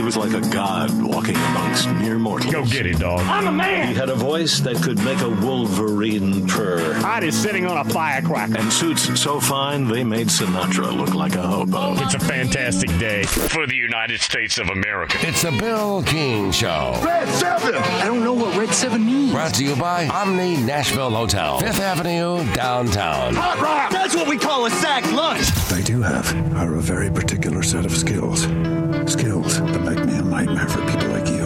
was like a god walking amongst mere mortals. Go get it, dog. I'm a man. He had a voice that could make a wolverine purr. Heart is sitting on a firecracker. And suits so fine, they made Sinatra look like a hobo. It's a fantastic day for the United States of America. It's a Bill King Show. Red 7! I don't know what Red 7 means. Brought to you by Omni Nashville Hotel, 5th Avenue, downtown. Hot rock! That's what we call a sack lunch. I do have are a very particular set of skills. Skills that make me a nightmare for people like you.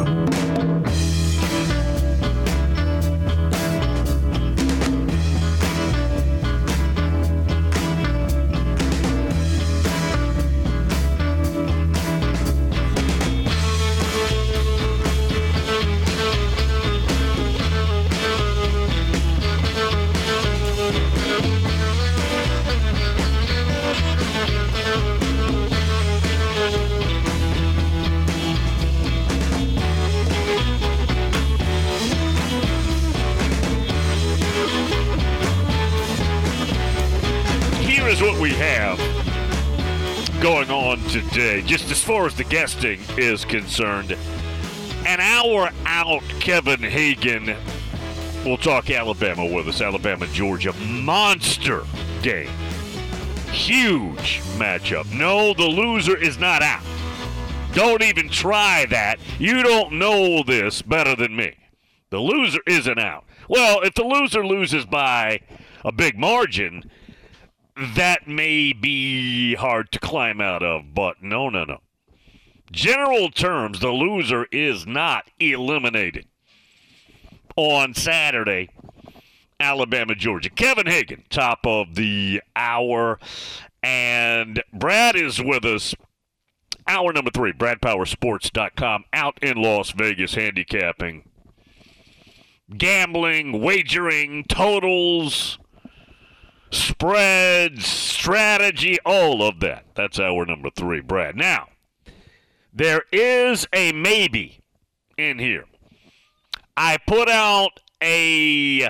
What we have going on today, just as far as the guesting is concerned. An hour out, Kevin Hagan will talk Alabama with us. Alabama-Georgia, monster game. Huge matchup. No, the loser is not out. Don't even try that. You don't know this better than me. The loser isn't out. Well, if the loser loses by a big margin, that may be hard to climb out of, but no. General terms, the loser is not eliminated. On Saturday, Alabama-Georgia. Kevin Hagan, top of the hour, and Brad is with us. Hour number 3, BradPowerSports.com, out in Las Vegas, handicapping, gambling, wagering, totals, spreads, strategy, all of that. That's hour number 3, Brad. Now, there is a maybe in here. I put out a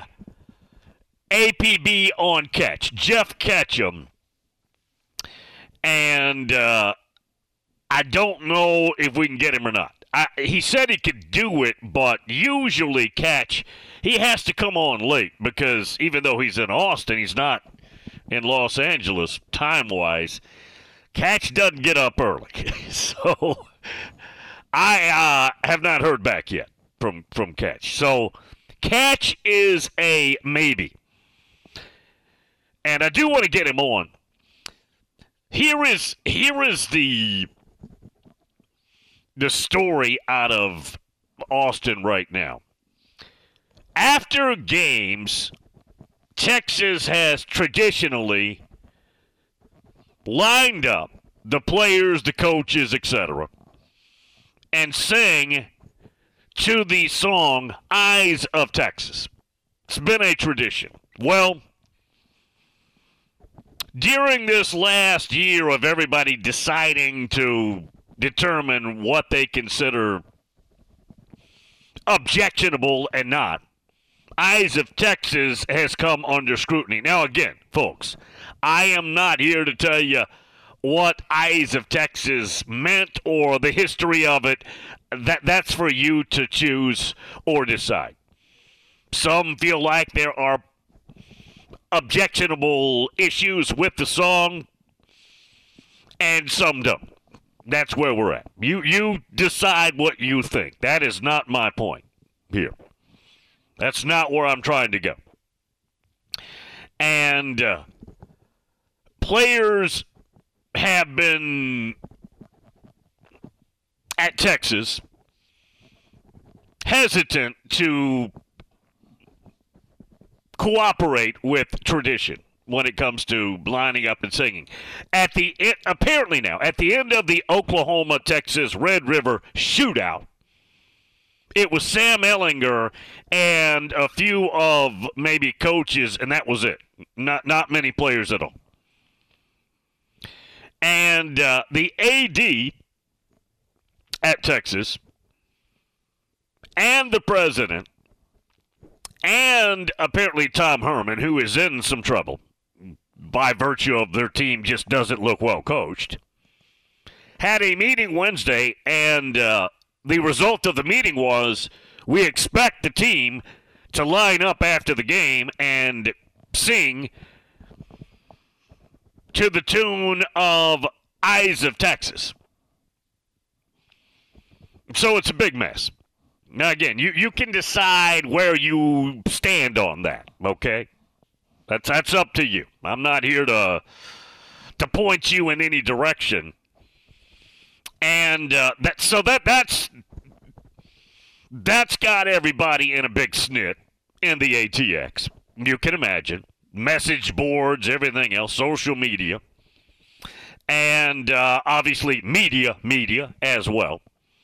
APB on Ketch, Jeff Ketchum, and I don't know if we can get him or not. He said he could do it, but usually Ketch, he has to come on late because even though he's in Austin, he's not in Los Angeles time-wise. Ketch doesn't get up early. So I have not heard back yet from Ketch. So Ketch is a maybe. And I do want to get him on. Here is the story out of Austin right now. After games, Texas has traditionally lined up the players, the coaches, etc., and sang to the song Eyes of Texas. It's been a tradition. Well, during this last year of everybody deciding to determine what they consider objectionable and not, Eyes of Texas has come under scrutiny. Now, again, folks, I am not here to tell you what Eyes of Texas meant or the history of it. That's for you to choose or decide. Some feel like there are objectionable issues with the song, and some don't. That's where we're at. You decide what you think. That is not my point here. That's not where I'm trying to go. And players have been at Texas hesitant to cooperate with tradition when it comes to lining up and singing. Apparently now, at the end of the Oklahoma-Texas Red River shootout, it was Sam Ehlinger and a few of maybe coaches, and that was it. Not many players at all. And the AD at Texas and the president and apparently Tom Herman, who is in some trouble by virtue of their team just doesn't look well coached, had a meeting Wednesday, and the result of the meeting was we expect the team to line up after the game and sing to the tune of Eyes of Texas. So it's a big mess. Now, again, you can decide where you stand on that, okay? That's up to you. I'm not here to point you in any direction. And that's got everybody in a big snit in the ATX. You can imagine. Message boards, everything else, social media, and obviously media as well.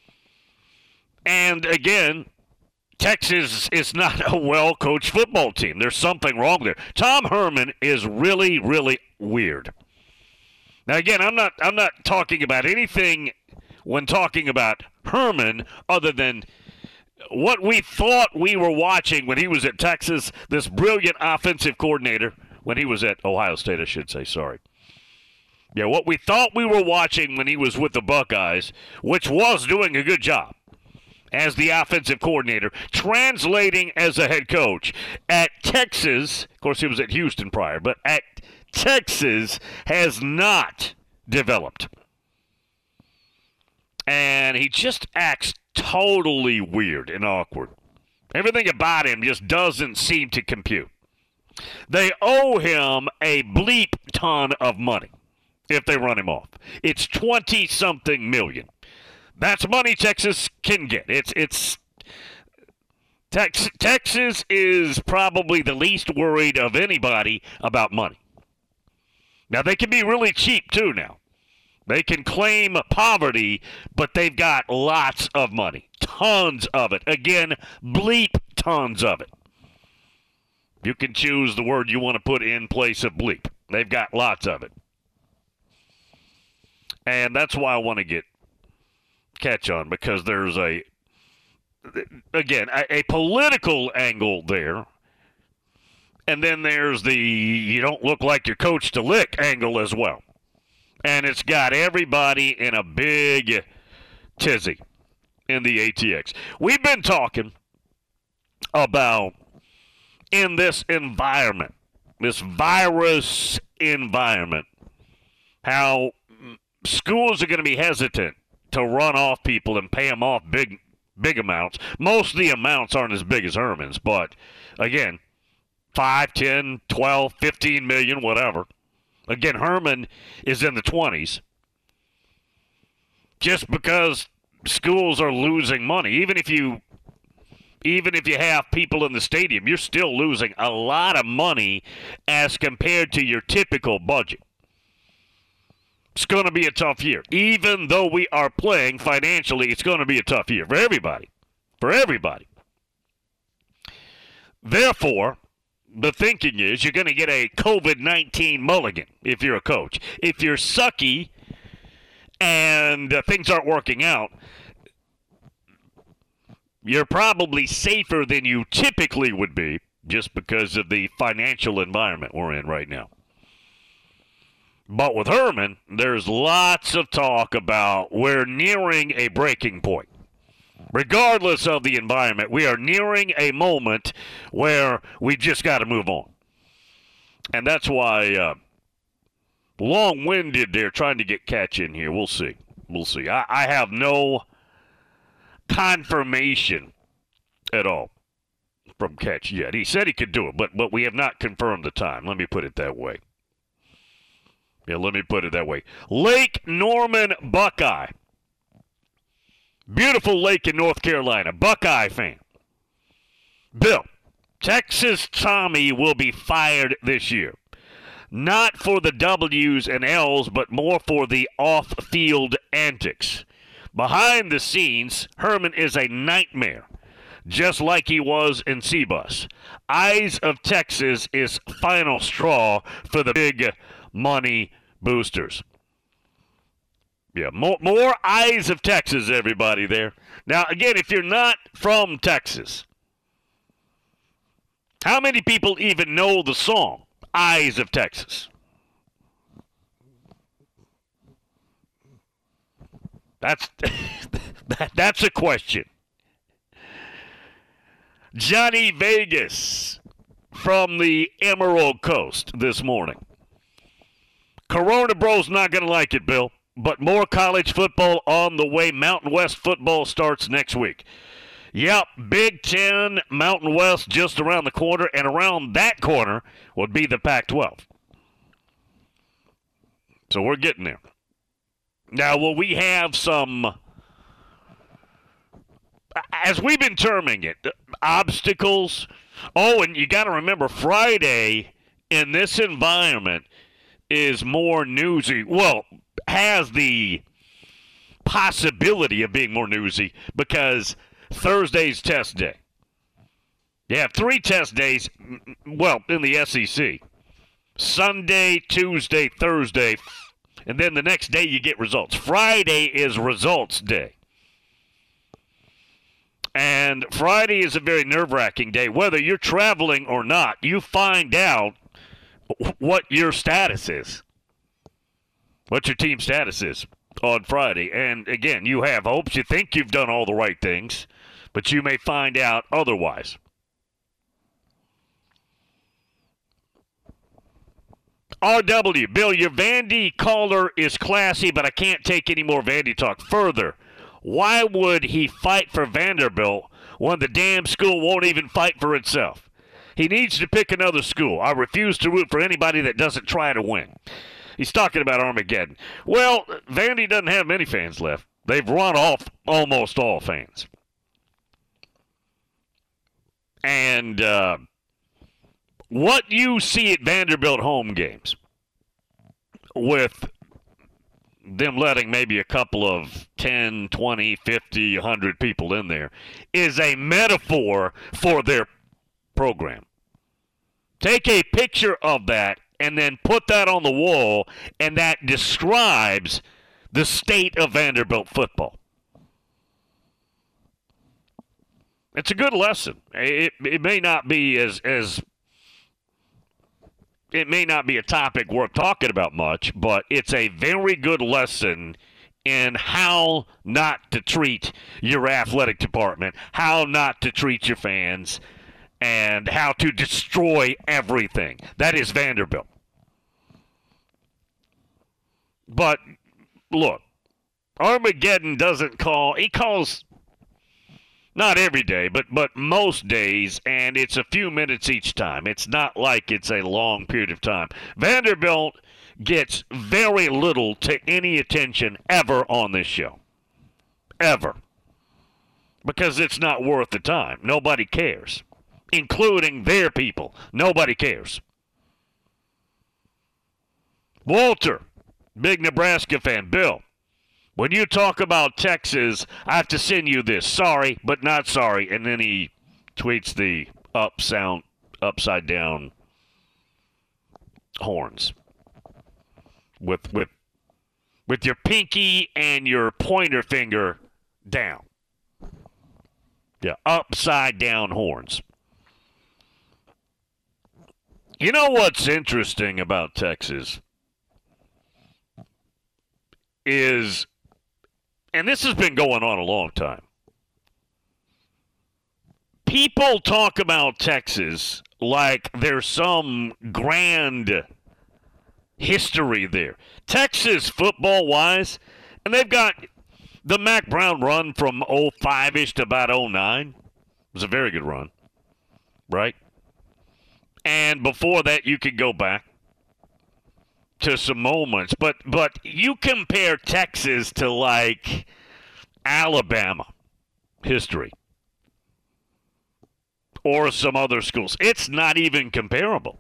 And again, Texas is not a well-coached football team. There's something wrong there. Tom Herman is really, really weird. Now, again, I'm not talking about anything when talking about Herman other than what we thought we were watching when he was at Texas, this brilliant offensive coordinator, when he was at Ohio State, I should say, sorry. Yeah, what we thought we were watching when he was with the Buckeyes, which was doing a good job as the offensive coordinator, translating as a head coach at Texas. Of course, he was at Houston prior, but at Texas has not developed. And he just acts totally weird and awkward. Everything about him just doesn't seem to compute. They owe him a bleep ton of money if they run him off. It's 20-something million. That's money Texas can get. Texas is probably the least worried of anybody about money. Now, they can be really cheap, too, now. They can claim poverty, but they've got lots of money. Tons of it. Again, bleep tons of it. You can choose the word you want to put in place of bleep. They've got lots of it. And that's why I want to catch on, because there's a political angle there. And then there's the you don't look like your coach to lick angle as well. And it's got everybody in a big tizzy in the ATX. We've been talking about, in this environment, this virus environment, how schools are going to be hesitant to run off people and pay them off big amounts. Most of the amounts aren't as big as Herman's, but again, 5, 10, 12, 15 million, whatever. Again, Herman is in the 20s. Just because schools are losing money, even if you have people in the stadium, you're still losing a lot of money as compared to your typical budget. It's going to be a tough year. Even though we are playing financially, it's going to be a tough year for everybody. For everybody. Therefore, the thinking is you're going to get a COVID-19 mulligan if you're a coach. If you're sucky and things aren't working out, you're probably safer than you typically would be just because of the financial environment we're in right now. But with Herman, there's lots of talk about we're nearing a breaking point. Regardless of the environment, we are nearing a moment where we've just got to move on. And that's why long-winded there trying to get Catch in here. We'll see. We'll see. I have no confirmation at all from Catch yet. He said he could do it, but we have not confirmed the time. Let me put it that way. Yeah, let me put it that way. Lake Norman Buckeye. Beautiful lake in North Carolina. Buckeye fan. Bill, Texas Tommy will be fired this year. Not for the W's and L's, but more for the off-field antics. Behind the scenes, Herman is a nightmare, just like he was in C-Bus. Eyes of Texas is final straw for the big money boosters. Yeah, more Eyes of Texas, everybody there. Now, again, if you're not from Texas, how many people even know the song, Eyes of Texas? That's a question. Johnny Vegas from the Emerald Coast this morning. Corona Bro's not going to like it, Bill, but more college football on the way. Mountain West football starts next week. Yep, Big Ten, Mountain West just around the corner, and around that corner would be the Pac-12. So we're getting there. Now, will we have some, as we've been terming it, obstacles? Oh, and you got to remember, Friday in this environment is more newsy. Well, has the possibility of being more newsy because Thursday's test day. You have 3 test days, well, in the SEC. Sunday, Tuesday, Thursday, and then the next day you get results. Friday is results day. And Friday is a very nerve-wracking day. Whether you're traveling or not, you find out what your status is, what your team status is on Friday. And, again, you have hopes. You think you've done all the right things, but you may find out otherwise. RW, Bill, your Vandy caller is classy, but I can't take any more Vandy talk. Further, why would he fight for Vanderbilt when the damn school won't even fight for itself? He needs to pick another school. I refuse to root for anybody that doesn't try to win. He's talking about Armageddon. Well, Vandy doesn't have many fans left. They've run off almost all fans. And what you see at Vanderbilt home games, with them letting maybe a couple of 10, 20, 50, 100 people in there, is a metaphor for their program. Take a picture of that and then put that on the wall, and that describes the state of Vanderbilt football. It's a good lesson. It may not be as it may not be a topic worth talking about much, but it's a very good lesson in how not to treat your athletic department, how not to treat your fans, and how to destroy everything. That is Vanderbilt. But look, Armageddon doesn't call. He calls not every day, but most days, and it's a few minutes each time. It's not like it's a long period of time. Vanderbilt gets very little to any attention ever on this show. Ever. Because it's not worth the time. Nobody cares. Including their people. Nobody cares. Walter, big Nebraska fan. Bill, when you talk about Texas, I have to send you this. Sorry, but not sorry. And then he tweets the upside down horns. With your pinky and your pointer finger down. Yeah, upside down horns. You know what's interesting about Texas is, and this has been going on a long time, people talk about Texas like there's some grand history there. Texas, football-wise, and they've got the Mac Brown run from 05-ish to about 09. It was a very good run, right? And before that, you could go back to some moments. But you compare Texas to, like, Alabama history or some other schools. It's not even comparable.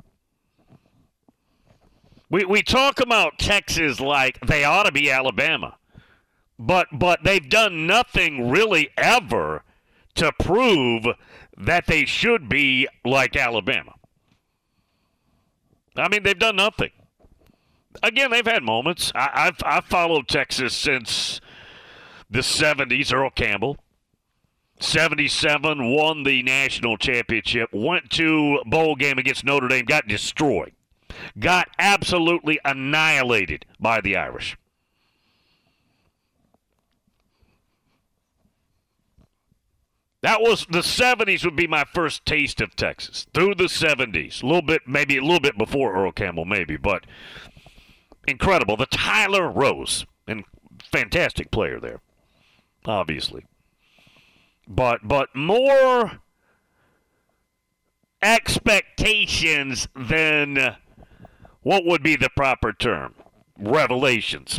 We talk about Texas like they ought to be Alabama. But they've done nothing really ever to prove that they should be like Alabama. I mean, they've done nothing. Again, they've had moments. I've followed Texas since the 70s, Earl Campbell. 77, won the national championship, went to a bowl game against Notre Dame, got destroyed. Got absolutely annihilated by the Irish. That was the 70s would be my first taste of Texas. Through the 70s. Maybe a little bit before Earl Campbell, maybe, but incredible. The Tyler Rose, and fantastic player there, obviously. But more expectations than what would be the proper term? Revelations.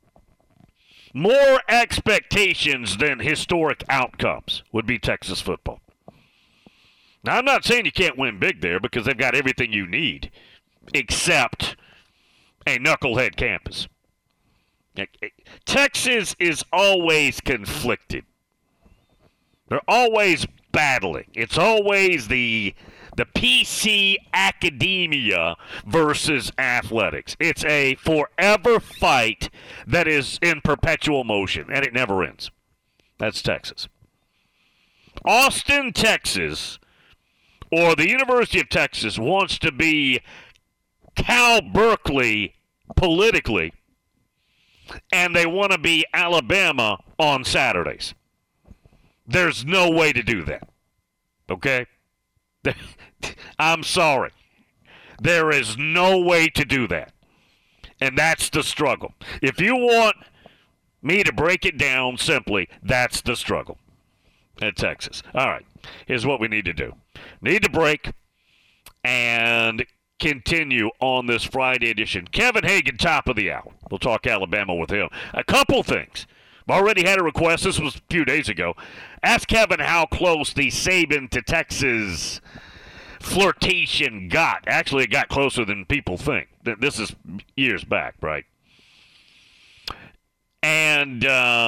More expectations than historic outcomes would be Texas football. Now, I'm not saying you can't win big there because they've got everything you need except a knucklehead campus. Texas is always conflicted. They're always battling. It's always the PC academia versus athletics. It's a forever fight that is in perpetual motion, and it never ends. That's Texas. Austin, Texas, or the University of Texas wants to be Cal Berkeley politically, and they want to be Alabama on Saturdays. There's no way to do that. Okay? I'm sorry. There is no way to do that. And that's the struggle. If you want me to break it down simply, that's the struggle at Texas. All right. Here's what we need to do. Need to break and continue on this Friday edition. Kevin Hagan, top of the hour. We'll talk Alabama with him. A couple things. I've already had a request. This was a few days ago. Ask Kevin how close the Saban to Texas flirtation got. Actually, it got closer than people think. This is years back, right? And,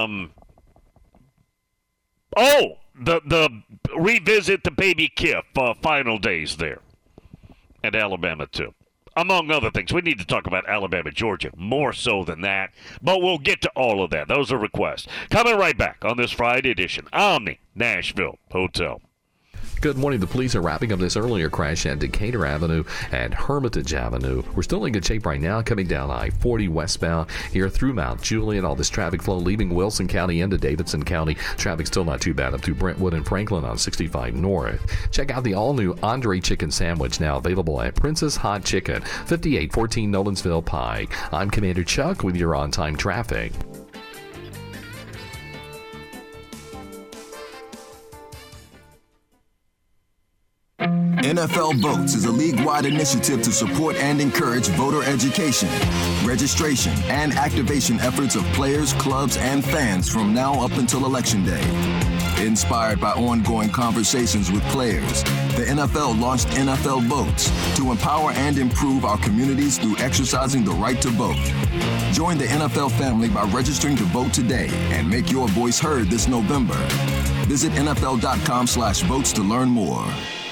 the revisit the Baby Kiff final days there at Alabama, too. Among other things. We need to talk about Alabama, Georgia, more so than that. But we'll get to all of that. Those are requests. Coming right back on this Friday edition, Omni Nashville Hotel. Good morning. The police are wrapping up this earlier crash at Decatur Avenue and Hermitage Avenue. We're still in good shape right now, coming down I-40 westbound here through Mount Juliet. All this traffic flow leaving Wilson County into Davidson County. Traffic still not too bad up through Brentwood and Franklin on 65 North. Check out the all-new Andre Chicken Sandwich, now available at Princess Hot Chicken, 5814 Nolensville Pike. I'm Commander Chuck with your on-time traffic. NFL Votes is a league-wide initiative to support and encourage voter education, registration, and activation efforts of players, clubs, and fans from now up until Election Day. Inspired by ongoing conversations with players, the NFL launched NFL Votes to empower and improve our communities through exercising the right to vote. Join the NFL family by registering to vote today and make your voice heard this November. Visit NFL.com/votes to learn more.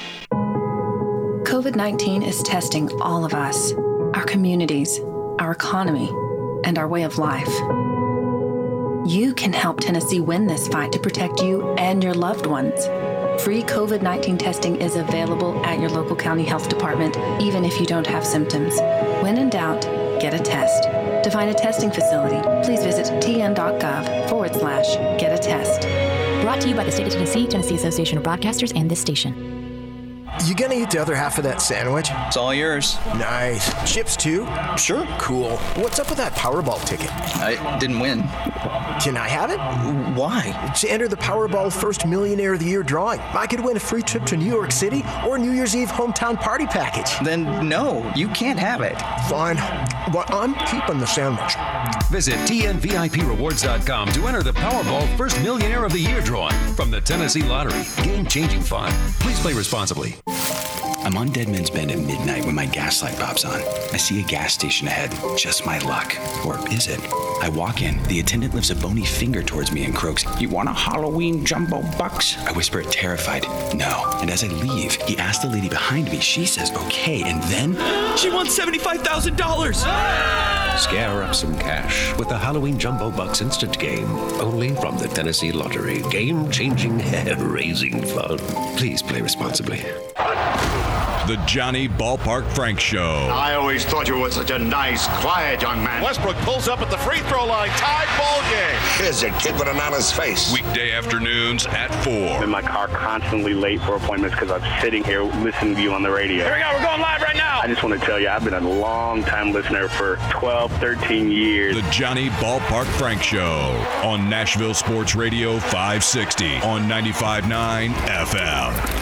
COVID-19 is testing all of us, our communities, our economy, and our way of life. You can help Tennessee win this fight to protect you and your loved ones. Free COVID-19 testing is available at your local county health department, even if you don't have symptoms. When in doubt, get a test. To find a testing facility, please visit tn.gov/get-a-test. Brought to you by the State of Tennessee, Tennessee Association of Broadcasters, and this station. You gonna eat the other half of that sandwich? It's all yours. Nice. Chips too? Sure. Cool. What's up with that Powerball ticket? I didn't win. Can I have it? Why? To enter the Powerball First Millionaire of the Year drawing. I could win a free trip to New York City or New Year's Eve hometown party package. Then no, you can't have it. Fine. But I'm keeping the sandwich. Visit TNVIPRewards.com to enter the Powerball First Millionaire of the Year drawing from the Tennessee Lottery. Game-changing fun. Please play responsibly. I'm on Deadman's Bend at midnight when my gas light pops on. I see a gas station ahead. Just my luck. Or is it? I walk in. The attendant lifts a bony finger towards me and croaks, "You want a Halloween jumbo bucks?" I whisper it terrified, "No." And as I leave, he asks the lady behind me. She says, "Okay." And then... She won $75,000! Scare up some cash with the Halloween Jumbo Bucks instant game. Only from the Tennessee Lottery. Game-changing, hair-raising fun. Please play responsibly. The Johnny Ballpark Frank Show. I always thought you were such a nice, quiet young man. Westbrook pulls up at the free throw line. Tied ball game. Here's a kid with an honest face. Weekday afternoons at 4. I'm in my car constantly late for appointments because I'm sitting here listening to you on the radio. Here we go. We're going live right now. I just want to tell you, I've been a long-time listener for 12, 13 years. The Johnny Ballpark Frank Show on Nashville Sports Radio 560 on 95.9 FM.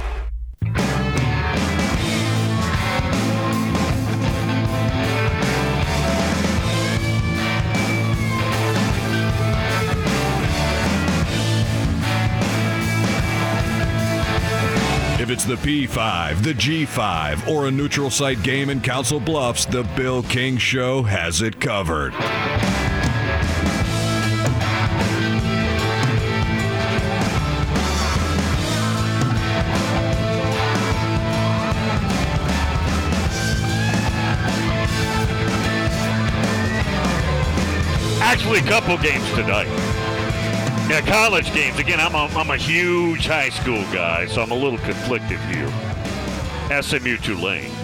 If it's the P5, the G5, or a neutral site game in Council Bluffs, the Bill King Show has it covered. Actually, a couple games tonight. Yeah, college games. Again, I'm a huge high school guy, so I'm a little conflicted here. SMU Tulane.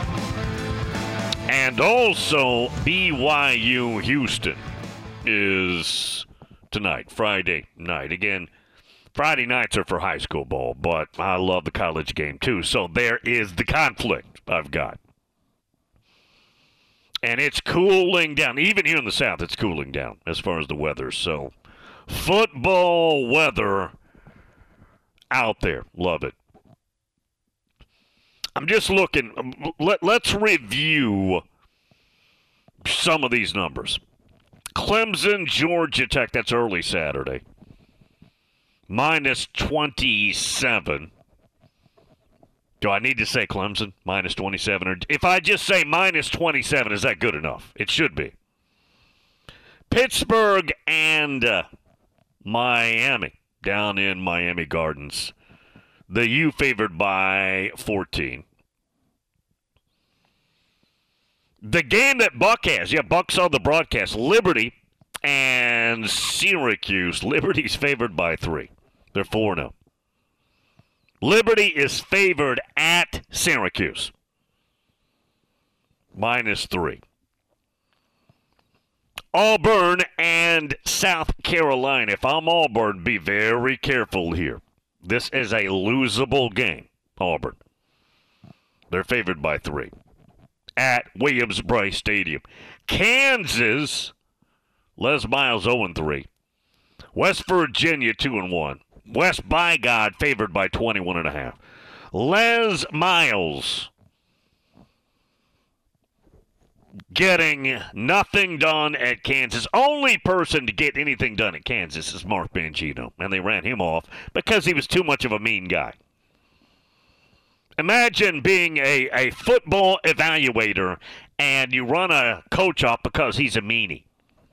And also, BYU Houston is tonight, Friday night. Again, Friday nights are for high school ball, but I love the college game too. So there is the conflict I've got. And it's cooling down. Even here in the South, it's cooling down as far as the weather. So football weather out there. Love it. I'm just looking. Let's review some of these numbers. Clemson, Georgia Tech. That's early Saturday. Minus 27. Do I need to say Clemson? Minus 27. Or if I just say minus 27, is that good enough? It should be. Pittsburgh and Miami down in Miami Gardens. The U favored by 14. The game that Buck has, Buck saw the broadcast, Liberty and Syracuse. Liberty's favored by 3. They're 4-0. Liberty is favored at Syracuse. Minus 3. Auburn and South Carolina. If I'm Auburn, be very careful here. This is a losable game, Auburn. They're favored by 3 at Williams-Brice Stadium. Kansas, Les Miles 0-3. West Virginia 2-1. West by God favored by 21.5. Les Miles getting nothing done at Kansas. Only person to get anything done at Kansas is Mark Mangino, and they ran him off because he was too much of a mean guy. Imagine being a football evaluator and you run a coach off because he's a meanie.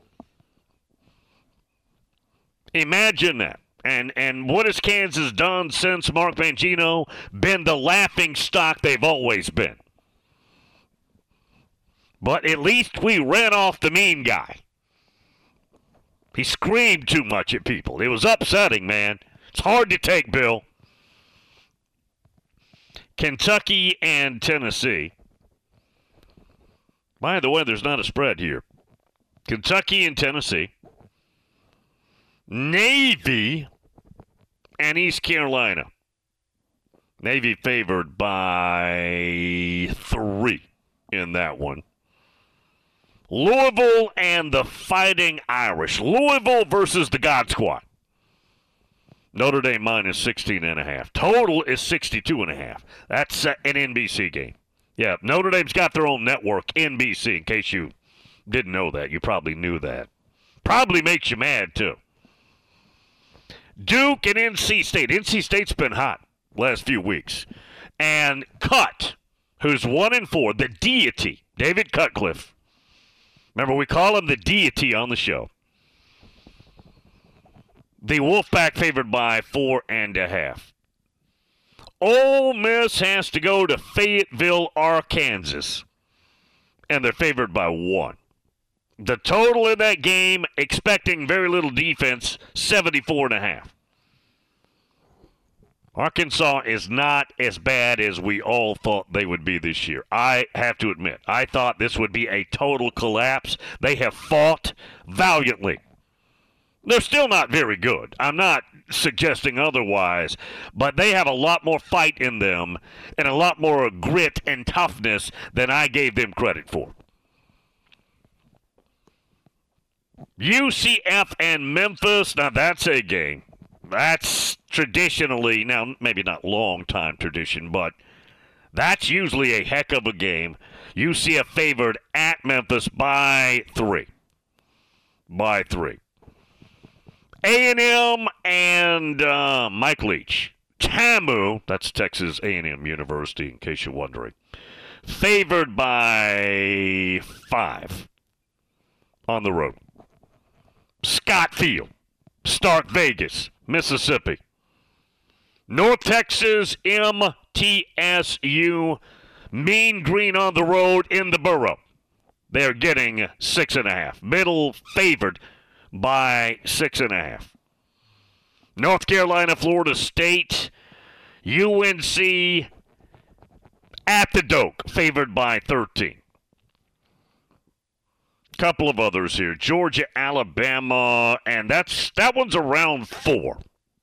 Imagine that. And what has Kansas done since Mark Mangino? Been the laughing stock they've always been. But at least we ran off the mean guy. He screamed too much at people. It was upsetting, man. It's hard to take, Bill. Kentucky and Tennessee. By the way, there's not a spread here. Kentucky and Tennessee. Navy and East Carolina. Navy favored by 3 in that one. Louisville and the Fighting Irish. Louisville versus the God Squad. Notre Dame minus 16.5. Total is 62.5. That's an NBC game. Yeah, Notre Dame's got their own network, NBC, in case you didn't know that. You probably knew that. Probably makes you mad, too. Duke and NC State. NC State's been hot last few weeks. And Cut, who's 1-4, the deity, David Cutcliffe. Remember, we call him the deity on the show. The Wolfpack favored by 4.5. Ole Miss has to go to Fayetteville, Arkansas. And they're favored by 1. The total in that game, expecting very little defense, 74.5. Arkansas is not as bad as we all thought they would be this year. I have to admit, I thought this would be a total collapse. They have fought valiantly. They're still not very good. I'm not suggesting otherwise, but they have a lot more fight in them and a lot more grit and toughness than I gave them credit for. UCF and Memphis, now that's a game. That's traditionally, now maybe not long-time tradition, but that's usually a heck of a game. UCF favored at Memphis by 3. By 3. A&M and Mike Leach. TAMU, that's Texas A&M University, in case you're wondering, favored by 5 on the road. Scott Field, Stark Vegas, Mississippi. North Texas, MTSU, Mean Green on the road in the Borough. They're getting 6.5. Middle favored by 6.5. North Carolina, Florida State, UNC at the Doak, favored by 13. Couple of others here. Georgia, Alabama, and that one's around 4.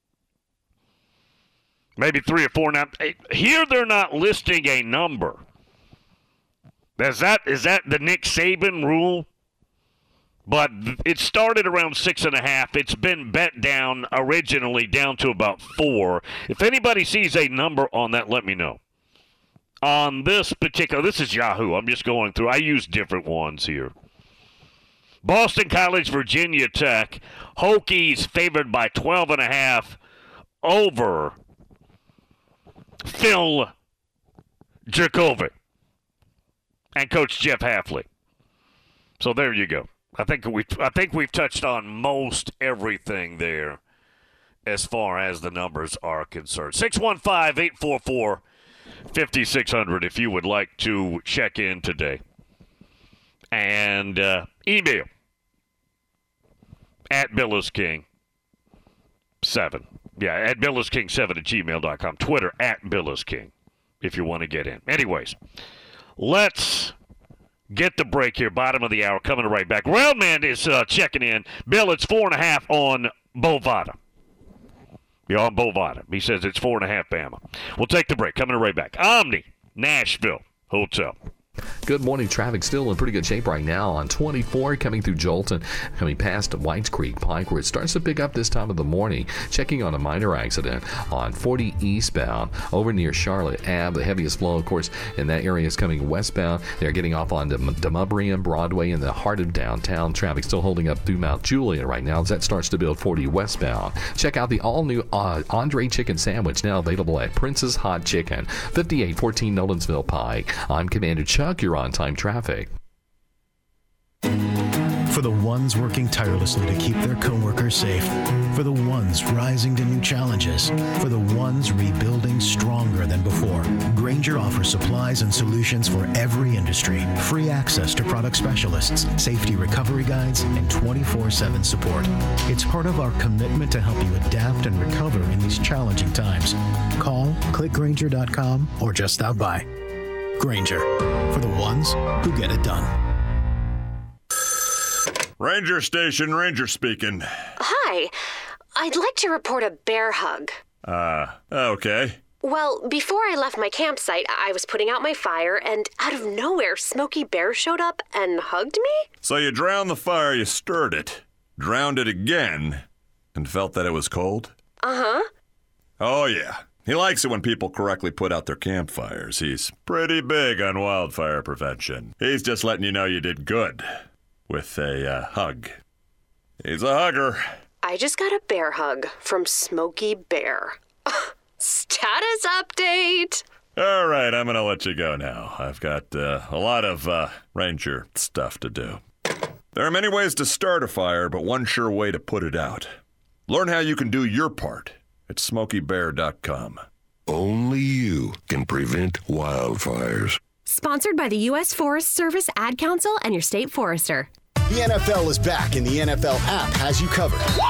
Maybe 3 or 4. Now, here they're not listing a number. Is that the Nick Saban rule? But it started around 6.5. It's been bet down originally down to about 4. If anybody sees a number on that, let me know. On this is Yahoo. I'm just going through. I use different ones here. Boston College, Virginia Tech. Hokies favored by 12.5 over Phil Jurkovec and Coach Jeff Hafley. So there you go. I think we've touched on most everything there as far as the numbers are concerned. 615-844-5600 if you would like to check in today. And email at BillisKing7. Yeah, at BillisKing7@gmail.com. Twitter at BillisKing if you want to get in. Anyways, let's get the break here. Bottom of the hour, coming right back. Railman is checking in. Bill, it's 4.5 on Bovada. You're on Bovada. He says it's 4.5 Bama. We'll take the break. Coming right back. Omni, Nashville Hotel. Good morning. Traffic still in pretty good shape right now on 24 coming through Jolton, coming past Whites Creek Pike, where it starts to pick up this time of the morning. Checking on a minor accident on 40 eastbound over near Charlotte Ave. The heaviest flow, of course, in that area is coming westbound. They're getting off on Demubrian Broadway in the heart of downtown. Traffic still holding up through Mount Juliet right now as that starts to build 40 westbound. Check out the all-new Andre Chicken Sandwich, now available at Prince's Hot Chicken, 5814 Nolensville Pike. I'm Commander Chuck. You're on time traffic. For the ones working tirelessly to keep their coworkers safe. For the ones rising to new challenges. For the ones rebuilding stronger than before. Grainger offers supplies and solutions for every industry. Free access to product specialists, safety recovery guides, and 24/7 support. It's part of our commitment to help you adapt and recover in these challenging times. Call, click Grainger.com, or just stop by. Grainger, for the ones who get it done. Ranger Station, Ranger speaking. Hi, I'd like to report a bear hug. Okay. Well, before I left my campsite, I was putting out my fire, and out of nowhere, Smokey Bear showed up and hugged me? So you drowned the fire, you stirred it, drowned it again, and felt that it was cold? Uh-huh. Oh, yeah. He likes it when people correctly put out their campfires. He's pretty big on wildfire prevention. He's just letting you know you did good with a hug. He's a hugger. I just got a bear hug from Smokey Bear. Status update! All right, I'm going to let you go now. I've got a lot of ranger stuff to do. There are many ways to start a fire, but one sure way to put it out. Learn how you can do your part at SmokeyBear.com. Only you can prevent wildfires. Sponsored by the U.S. Forest Service, Ad Council, and your state forester. The NFL is back, and the NFL app has you covered.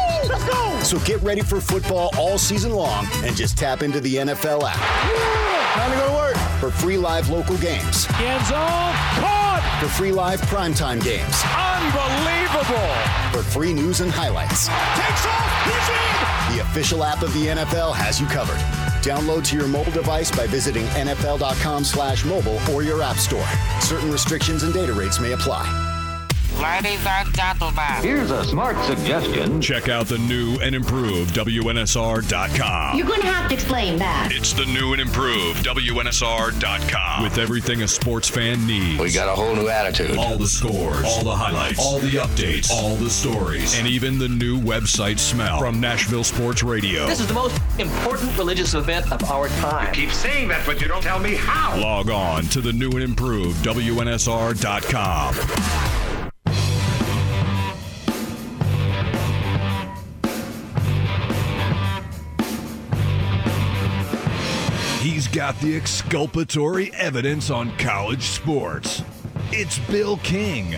Let's go! So get ready for football all season long and just tap into the NFL app. Time to go to work. For free live local games. End zone, caught! For free live primetime games. Unbelievable! For free news and highlights. Takes off, he's in! The official app of the NFL has you covered. Download to your mobile device by visiting NFL.com/mobile or your app store. Certain restrictions and data rates may apply. Ladies and gentlemen, here's a smart suggestion. Check out the new and improved WNSR.com. you're going to have to explain that. It's the new and improved WNSR.com. With everything a sports fan needs. We got a whole new attitude. All the scores, all the highlights, all the updates, all the stories, and even the new website smell from Nashville Sports Radio. This is the most important religious event of our time. You keep saying that, but you don't tell me how. Log on to the new and improved WNSR.com. He's got the exculpatory evidence on college sports. It's Bill King.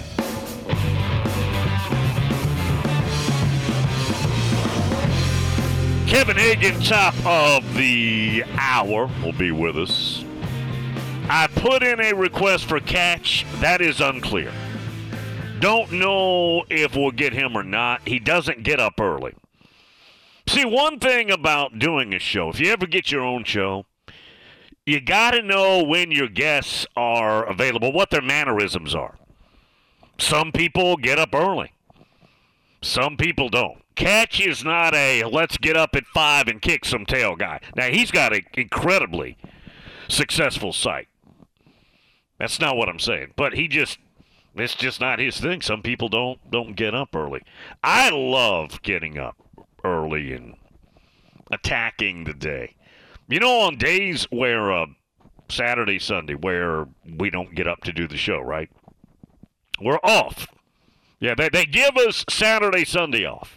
Kevin Hagan, top of the hour, will be with us. I put in a request for catch. That is unclear. Don't know if we'll get him or not. He doesn't get up early. See, one thing about doing a show, if you ever get your own show, you got to know when your guests are available, what their mannerisms are. Some people get up early. Some people don't. Catch is not a let's get up at 5 and kick some tail guy. Now, he's got an incredibly successful site. That's not what I'm saying. But it's just not his thing. Some people don't get up early. I love getting up early and attacking the day. You know, on days where Saturday, Sunday, where we don't get up to do the show, right? We're off. Yeah, they give us Saturday, Sunday off.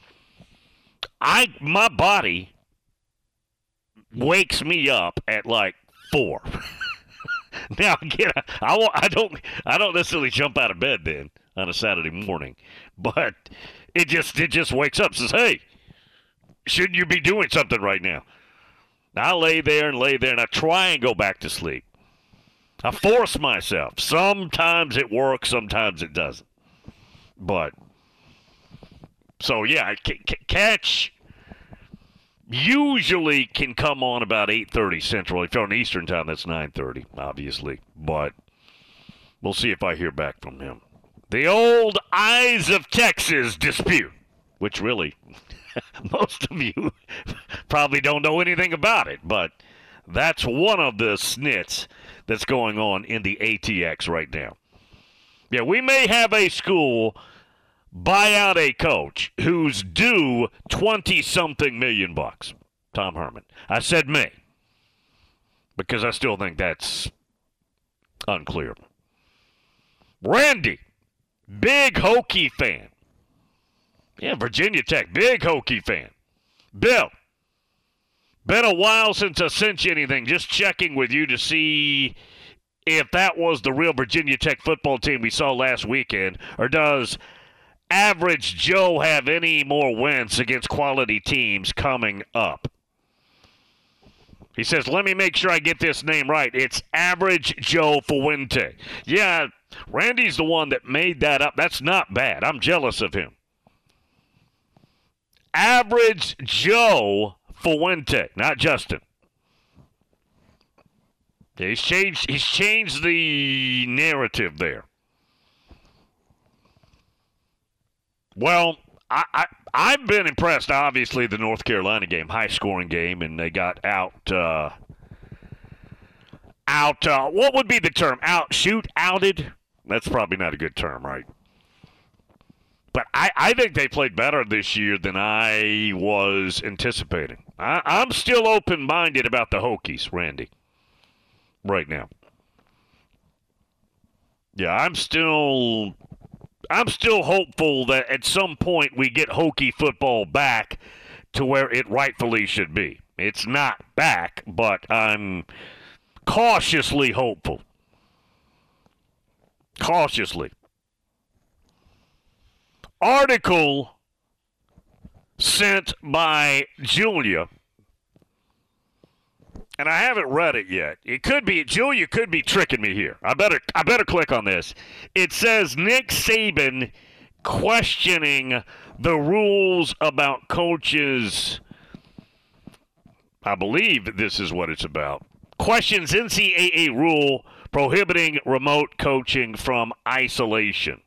My body wakes me up at like 4. Now again, I don't necessarily jump out of bed then on a Saturday morning, but it just wakes up and says, "Hey, shouldn't you be doing something right now?" I lay there, and I try and go back to sleep. I force myself. Sometimes it works, sometimes it doesn't. But, so yeah, catch usually can come on about 8:30 Central. If you're on Eastern Time, that's 9:30, obviously. But we'll see if I hear back from him. The old Eyes of Texas dispute, which really... most of you probably don't know anything about it, but that's one of the snits that's going on in the ATX right now. Yeah, we may have a school buy out a coach who's due $20-something million. Tom Herman. I said may, because I still think that's unclear. Randy, big Hokie fan. Yeah, Virginia Tech, big Hokie fan. Bill, been a while since I sent you anything. Just checking with you to see if that was the real Virginia Tech football team we saw last weekend, or does Average Joe have any more wins against quality teams coming up? He says, let me make sure I get this name right. It's Average Joe Fuente. Yeah, Randy's the one that made that up. That's not bad. I'm jealous of him. Average Joe Fuente, not Justin. Yeah, he's changed the narrative there. Well, I've been impressed. Obviously, the North Carolina game, high-scoring game, and they got out. What would be the term? Outed? That's probably not a good term, right? But I think they played better this year than I was anticipating. I'm still open-minded about the Hokies, Randy, right now. Yeah, I'm still hopeful that at some point we get Hokie football back to where it rightfully should be. It's not back, but I'm cautiously hopeful. Cautiously. Article sent by Julia. And I haven't read it yet. It could be, Julia could be tricking me here. I better click on this. It says Nick Saban questioning the rules about coaches. I believe this is what it's about. Questions NCAA rule prohibiting remote coaching from isolation.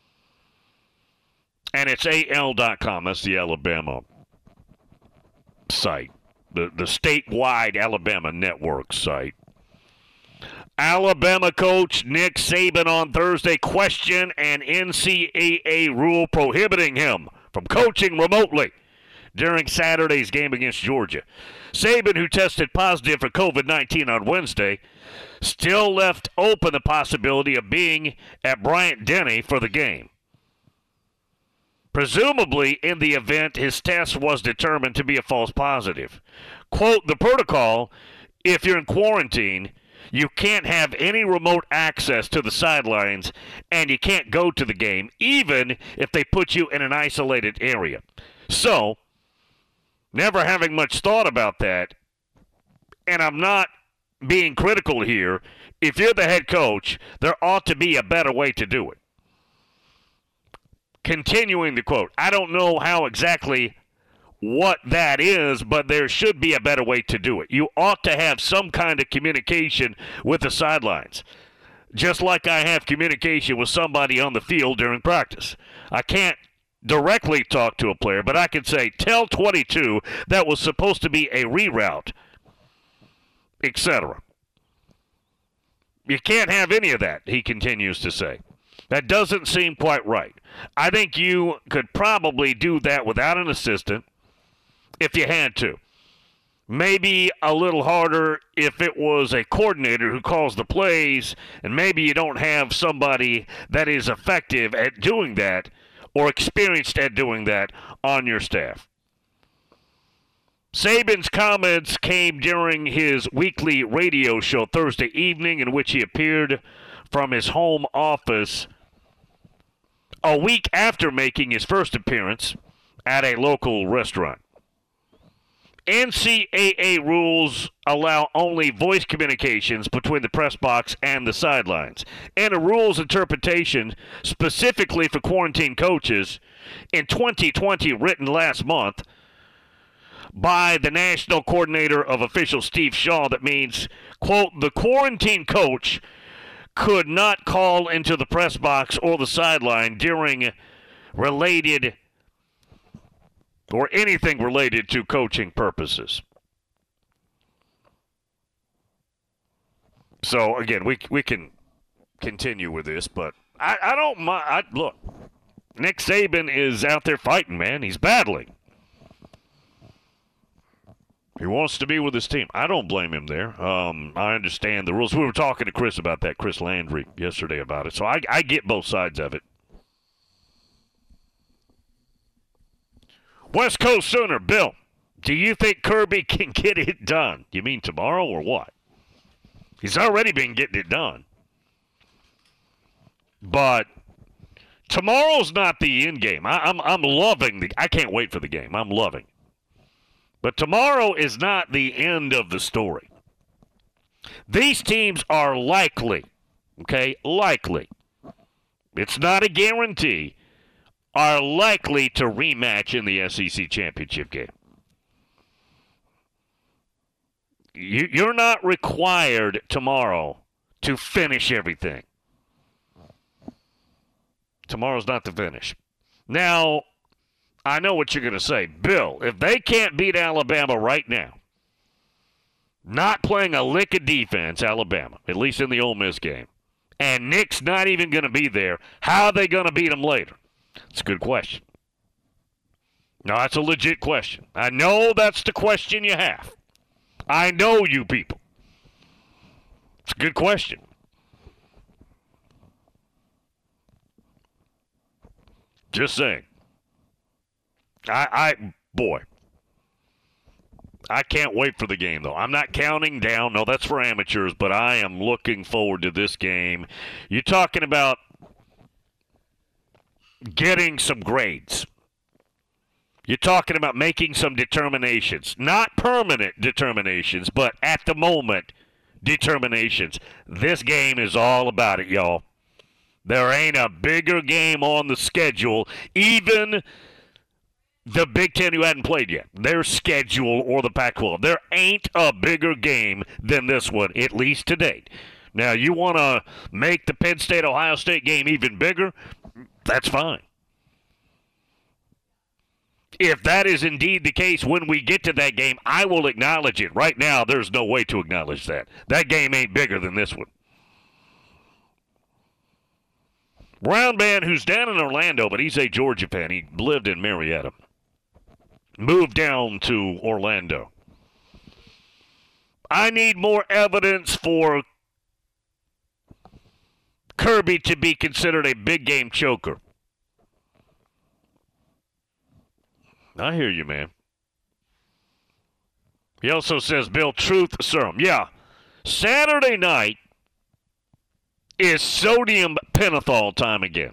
And it's AL.com. That's the Alabama site. The statewide Alabama network site. Alabama coach Nick Saban on Thursday questioned an NCAA rule prohibiting him from coaching remotely during Saturday's game against Georgia. Saban, who tested positive for COVID-19 on Wednesday, still left open the possibility of being at Bryant-Denny for the game. Presumably, in the event, his test was determined to be a false positive. Quote, the protocol, if you're in quarantine, you can't have any remote access to the sidelines, and you can't go to the game, even if they put you in an isolated area. So, never having much thought about that, and I'm not being critical here, if you're the head coach, there ought to be a better way to do it. Continuing the quote, I don't know how exactly what that is, but there should be a better way to do it. You ought to have some kind of communication with the sidelines, just like I have communication with somebody on the field during practice. I can't directly talk to a player, but I can say, tell 22 that was supposed to be a reroute, etc. You can't have any of that, he continues to say. That doesn't seem quite right. I think you could probably do that without an assistant if you had to. Maybe a little harder if it was a coordinator who calls the plays, and maybe you don't have somebody that is effective at doing that or experienced at doing that on your staff. Saban's comments came during his weekly radio show Thursday evening, in which he appeared from his home office a week after making his first appearance at a local restaurant. NCAA rules allow only voice communications between the press box and the sidelines. And a rules interpretation specifically for quarantine coaches in 2020 written last month by the National Coordinator of Officials Steve Shaw that means, quote, the quarantine coach could not call into the press box or the sideline during related or anything related to coaching purposes. So, again, we can continue with this, but I don't mind. Look, Nick Saban is out there fighting, man. He's battling. He wants to be with his team. I don't blame him there. I understand the rules. We were talking to Chris about that, Chris Landry, yesterday about it. So I get both sides of it. West Coast Sooner, Bill, do you think Kirby can get it done? You mean tomorrow or what? He's already been getting it done. But tomorrow's not the end game. I'm loving I can't wait for the game. I'm loving it. But tomorrow is not the end of the story. These teams are likely, likely, it's not a guarantee, are likely to rematch in the SEC championship game. You're not required tomorrow to finish everything. Tomorrow's not the finish. Now, I know what you're going to say. Bill, if they can't beat Alabama right now, not playing a lick of defense, Alabama, at least in the Ole Miss game, and Nick's not even going to be there, how are they going to beat them later? It's a good question. No, that's a legit question. I know that's the question you have. I know you people. It's a good question. Just saying. Boy, I can't wait for the game, though. I'm not counting down. No, that's for amateurs, but I am looking forward to this game. You're talking about getting some grades. You're talking about making some determinations. Not permanent determinations, but at the moment, determinations. This game is all about it, y'all. There ain't a bigger game on the schedule, even the Big Ten who hadn't played yet. Their schedule or the Pac-12. There ain't a bigger game than this one, at least to date. Now, you want to make the Penn State-Ohio State game even bigger? That's fine. If that is indeed the case when we get to that game, I will acknowledge it. Right now, there's no way to acknowledge that. That game ain't bigger than this one. Brown man who's down in Orlando, but he's a Georgia fan. He lived in Marietta. Moved down to Orlando. I need more evidence for Kirby to be considered a big game choker. I hear you, man. He also says, Bill, truth serum. Yeah. Saturday night is sodium pentothal time again.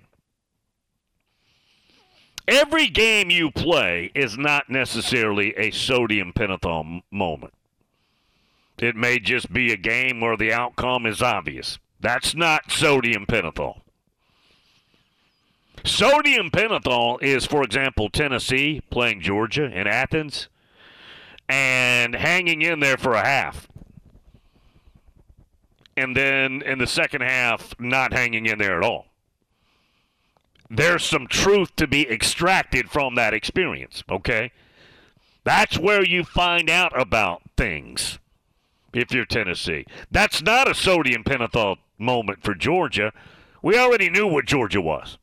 Every game you play is not necessarily a sodium pentothal moment. It may just be a game where the outcome is obvious. That's not sodium pentothal. Sodium pentothal is, for example, Tennessee playing Georgia in Athens and hanging in there for a half. And then in the second half, not hanging in there at all. There's some truth to be extracted from that experience, okay? That's where you find out about things if you're Tennessee. That's not a sodium pentothal moment for Georgia. We already knew what Georgia was.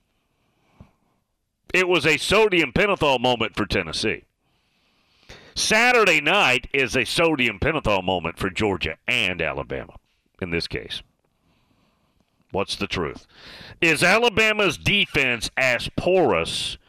It was a sodium pentothal moment for Tennessee. Saturday night is a sodium pentothal moment for Georgia and Alabama, in this case. What's the truth? Is Alabama's defense as porous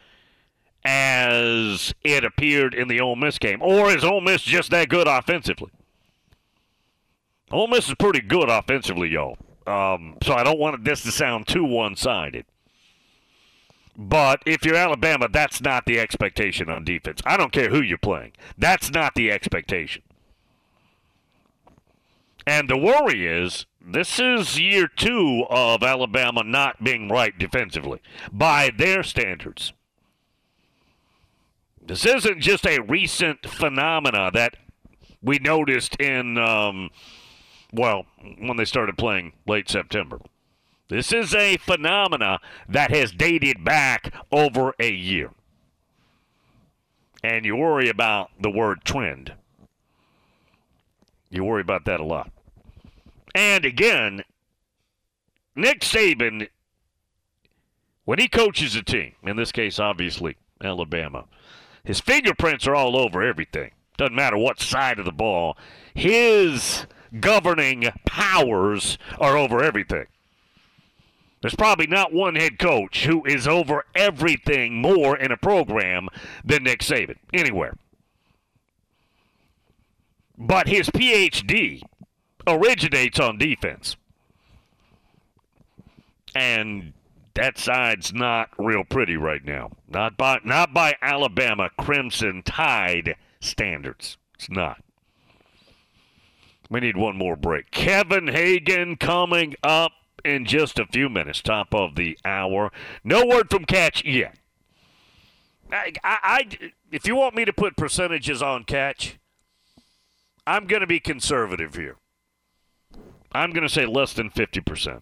as it appeared in the Ole Miss game? Or is Ole Miss just that good offensively? Ole Miss is pretty good offensively, y'all. So I don't want this to sound too one-sided. But if you're Alabama, that's not the expectation on defense. I don't care who you're playing. That's not the expectation. And the worry is, this is year 2 of Alabama not being right defensively by their standards. This isn't just a recent phenomena that we noticed in, when they started playing late September. This is a phenomena that has dated back over a year. And you worry about the word trend. You worry about that a lot. And again, Nick Saban, when he coaches a team, in this case, obviously, Alabama, his fingerprints are all over everything. Doesn't matter what side of the ball. His governing powers are over everything. There's probably not one head coach who is over everything more in a program than Nick Saban, anywhere. But his PhD originates on defense. And that side's not real pretty right now. Not by Alabama Crimson Tide standards. It's not. We need one more break. Kevin Hagan coming up in just a few minutes, top of the hour. No word from Catch yet. If you want me to put percentages on Catch, I'm going to be conservative here. I'm going to say less than 50%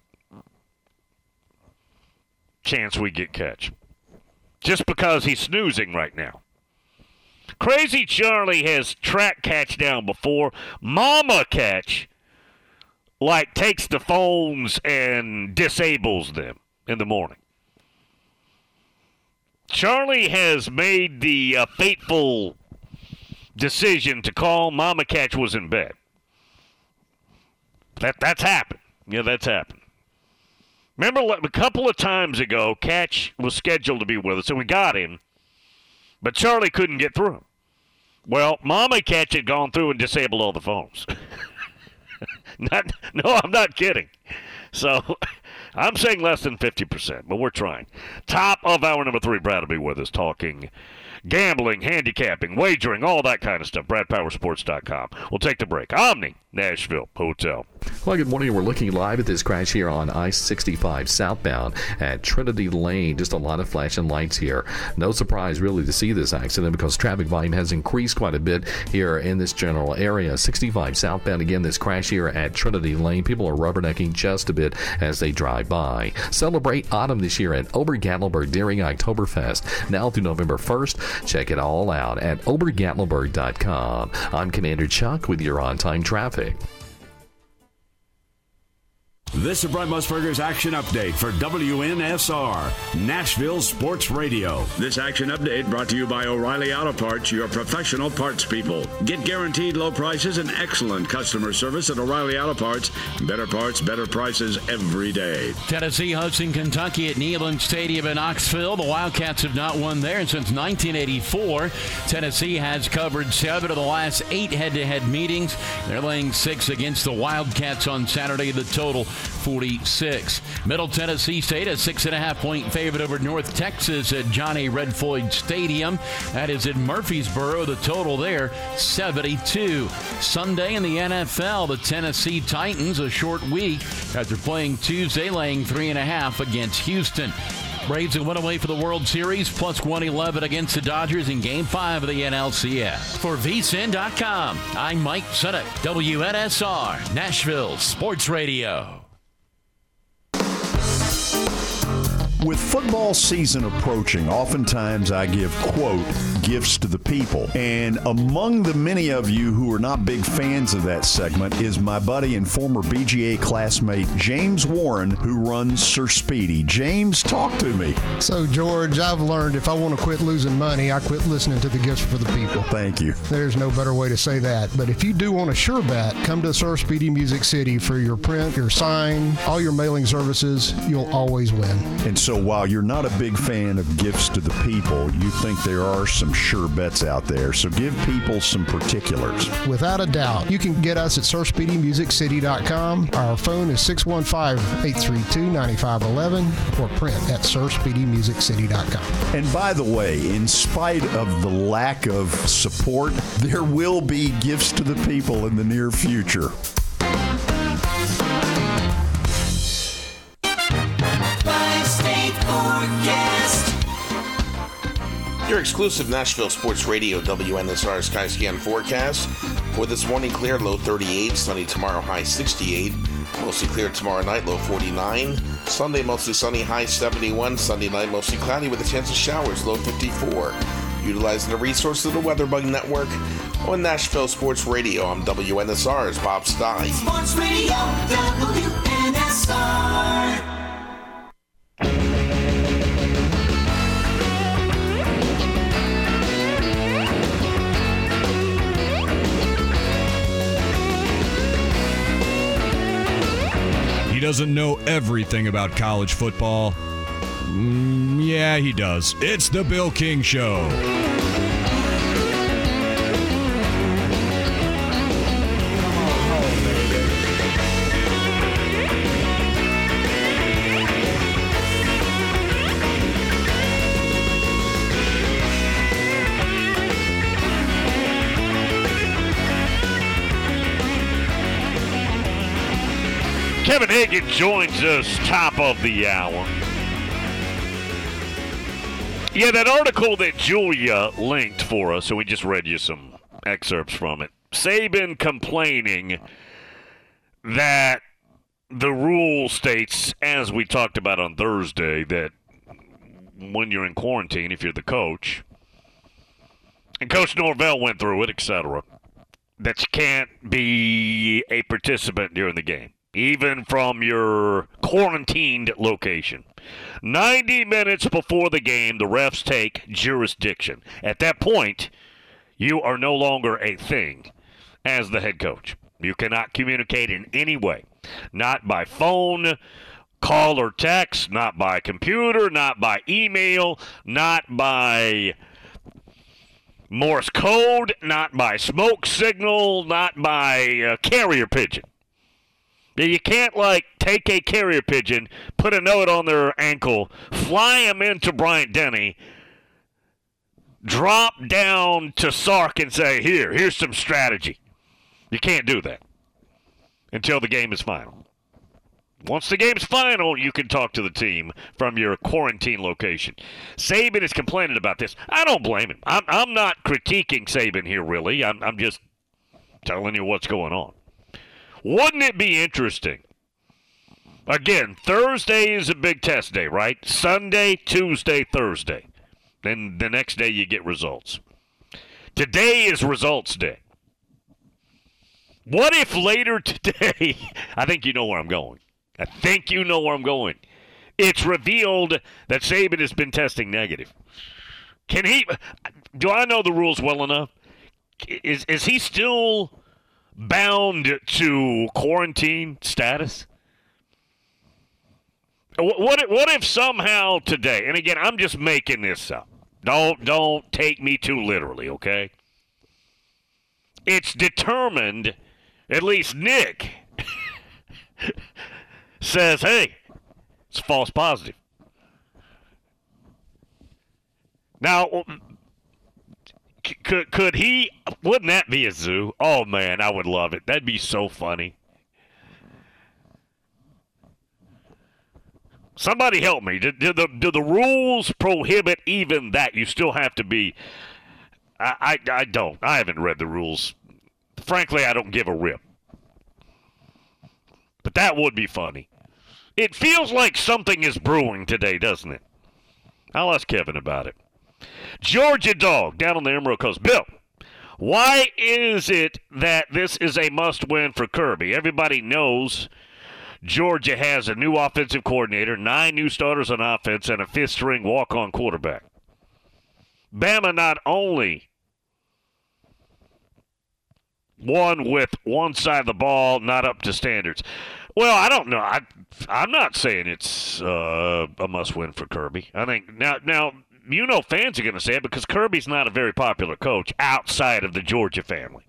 chance we get Catch. Just because he's snoozing right now. Crazy Charlie has tracked Catch down before. Mama Catch takes the phones and disables them in the morning. Charlie has made the fateful decision to call. Mama Catch was in bed. That's happened. Yeah, that's happened. Remember a couple of times ago, Catch was scheduled to be with us, and we got him, but Charlie couldn't get through him. Well, Mama Catch had gone through and disabled all the phones. No, I'm not kidding. So I'm saying less than 50%, but we're trying. Top of hour number 3, Brad will be with us talking Gambling, handicapping, wagering, all that kind of stuff. BradPowerSports.com. We'll take the break. Omni, Nashville Hotel. Well, good morning. We're looking live at this crash here on I-65 southbound at Trinity Lane. Just a lot of flashing lights here. No surprise, really, to see this accident because traffic volume has increased quite a bit here in this general area. 65 southbound, again, this crash here at Trinity Lane. People are rubbernecking just a bit as they drive by. Celebrate autumn this year at Ober-Gatlinburg during Oktoberfest. Now through November 1st. Check it all out at obergatlinburg.com. I'm Commander Chuck with your on-time traffic. This is Brent Musburger's Action Update for WNSR, Nashville Sports Radio. This Action Update brought to you by O'Reilly Auto Parts, your professional parts people. Get guaranteed low prices and excellent customer service at O'Reilly Auto Parts. Better parts, better prices every day. Tennessee hosting Kentucky at Neyland Stadium in Knoxville. The Wildcats have not won there since 1984. Tennessee has covered 7 of the last 8 head-to-head meetings. They're laying 6 against the Wildcats on Saturday. The total 46. Middle Tennessee State a 6.5-point favorite over North Texas at Johnny Red Floyd Stadium. That is in Murfreesboro. The total there 72. Sunday in the NFL, the Tennessee Titans a short week after playing Tuesday, laying 3.5 against Houston. Braves have went away for the World Series, plus 111 against the Dodgers in Game 5 of the NLCS. For VSiN.com, I'm Mike Sudduck, WNSR, Nashville Sports Radio. With football season approaching, oftentimes I give, quote, gifts to the people. And among the many of you who are not big fans of that segment is my buddy and former BGA classmate, James Warren, who runs Sir Speedy. James, talk to me. So, George, I've learned if I want to quit losing money, I quit listening to the gifts for the people. Thank you. There's no better way to say that. But if you do want a sure bet, come to Sir Speedy Music City for your print, your sign, all your mailing services. You'll always win. And so while you're not a big fan of gifts to the people, you think there are some sure bets out there. So give people some particulars. Without a doubt. You can get us at SirSpeedyMusicCity.com. Our phone is 615-832-9511 or print at SirSpeedyMusicCity.com. And by the way, in spite of the lack of support, there will be gifts to the people in the near future. Your exclusive Nashville Sports Radio WNSR Skyscan forecast. For this morning, clear, low 38. Sunny tomorrow, high 68. Mostly clear tomorrow night, low 49. Sunday, mostly sunny, high 71. Sunday night, mostly cloudy with a chance of showers, low 54. Utilizing the resources of the WeatherBug Network on Nashville Sports Radio. I'm WNSR's Bob Stein. Sports Radio, WNSR. He doesn't know everything about college football. Yeah, he does. It's the Bill King Show. Kevin Hagan joins us top of the hour. Yeah, that article that Julia linked for us, so we just read you some excerpts from it. Saban complaining that the rule states, as we talked about on Thursday, that when you're in quarantine, if you're the coach, and Coach Norvell went through it, etc., that you can't be a participant during the game, even from your quarantined location. 90 minutes before the game, the refs take jurisdiction. At that point, you are no longer a thing as the head coach. You cannot communicate in any way. Not by phone, call or text, not by computer, not by email, not by Morse code, not by smoke signal, not by carrier pigeon. You can't, take a carrier pigeon, put a note on their ankle, fly them into Bryant-Denny, drop down to Sark and say, here's some strategy. You can't do that until the game is final. Once the game's final, you can talk to the team from your quarantine location. Saban is complaining about this. I don't blame him. I'm not critiquing Saban here, really. I'm just telling you what's going on. Wouldn't it be interesting? Again, Thursday is a big test day, right? Sunday, Tuesday, Thursday. Then the next day you get results. Today is results day. What if later today, I think you know where I'm going. It's revealed that Saban has been testing negative. Do I know the rules well enough? Is he still bound to quarantine status? What if somehow today, and again, I'm just making this up. Don't take me too literally, okay? It's determined, at least Nick says, hey, it's a false positive. Now, could he, wouldn't that be a zoo? Oh, man, I would love it. That'd be so funny. Somebody help me. Do the rules prohibit even that? You still have to be. I don't. I haven't read the rules. Frankly, I don't give a rip. But that would be funny. It feels like something is brewing today, doesn't it? I'll ask Kevin about it. Georgia Dog down on the Emerald Coast. Bill, why is it that this is a must-win for Kirby? Everybody knows Georgia has a new offensive coordinator, 9 new starters on offense, and a fifth-string walk-on quarterback. Bama not only won with one side of the ball not up to standards. Well, I don't know. I'm not saying it's a must-win for Kirby. I think now fans are going to say it because Kirby's not a very popular coach outside of the Georgia family.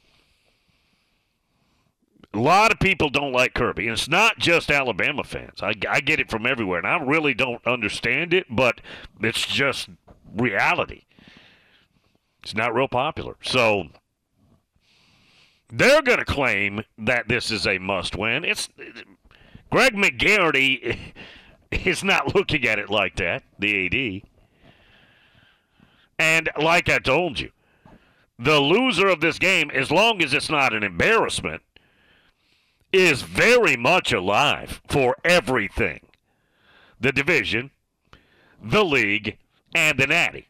A lot of people don't like Kirby, and it's not just Alabama fans. I get it from everywhere, and I really don't understand it, but it's just reality. It's not real popular. So they're going to claim that this is a must-win. Greg McGarity is not looking at it like that, the AD. And like I told you, the loser of this game, as long as it's not an embarrassment, is very much alive for everything. The division, the league, and the natty.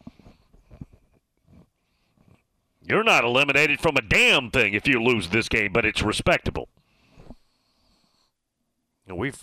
You're not eliminated from a damn thing if you lose this game, but it's respectable. We've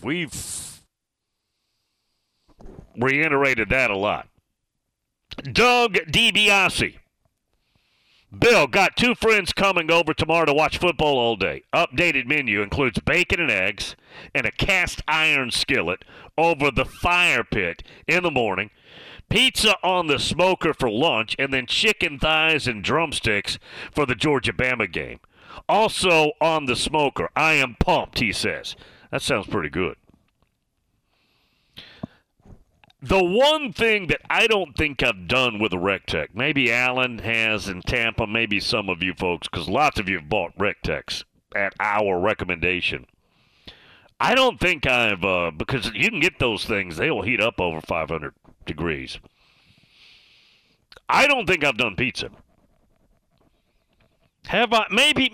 reiterated that a lot. Doug DiBiase. Bill, got 2 friends coming over tomorrow to watch football all day. Updated menu includes bacon and eggs and a cast iron skillet over the fire pit in the morning, pizza on the smoker for lunch, and then chicken thighs and drumsticks for the Georgia-Bama game. Also on the smoker. I am pumped, he says. That sounds pretty good. The one thing that I don't think I've done with a RecTech, maybe Alan has in Tampa, maybe some of you folks, because lots of you have bought RecTechs at our recommendation. I don't think I've, because you can get those things, they will heat up over 500 degrees. I don't think I've done pizza. Have I? Maybe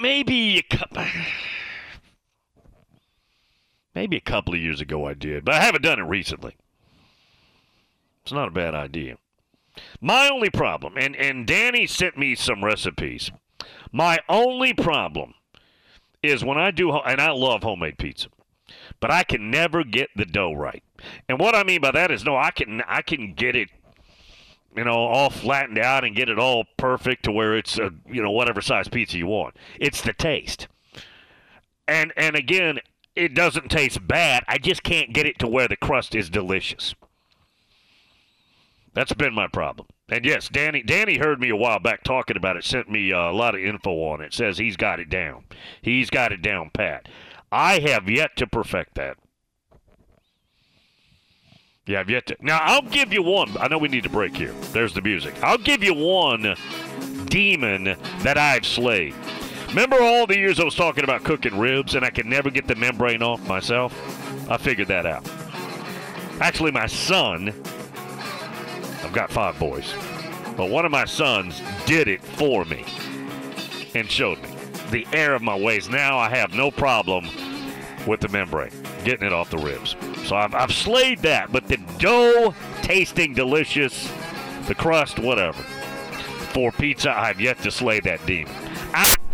a couple of years ago I did, but I haven't done it recently. It's not a bad idea. My only problem, and Danny sent me some recipes. My only problem is when I do, and I love homemade pizza, but I can never get the dough right. And what I mean by that is, no, I can get it, all flattened out and get it all perfect to where it's whatever size pizza you want. It's the taste. And again, it doesn't taste bad. I just can't get it to where the crust is delicious. That's been my problem. And yes, Danny heard me a while back talking about it, sent me a lot of info on it. Says he's got it down. He's got it down pat. I have yet to perfect that. Yeah, I've yet to. Now, I'll give you one. I know we need to break here. There's the music. I'll give you one demon that I've slayed. Remember all the years I was talking about cooking ribs and I could never get the membrane off myself? I figured that out. Actually, my son, I've got 5 boys, but one of my sons did it for me and showed me the error of my ways. Now I have no problem with the membrane, getting it off the ribs. So I've slayed that, but the dough tasting delicious, the crust, whatever. For pizza, I've yet to slay that demon.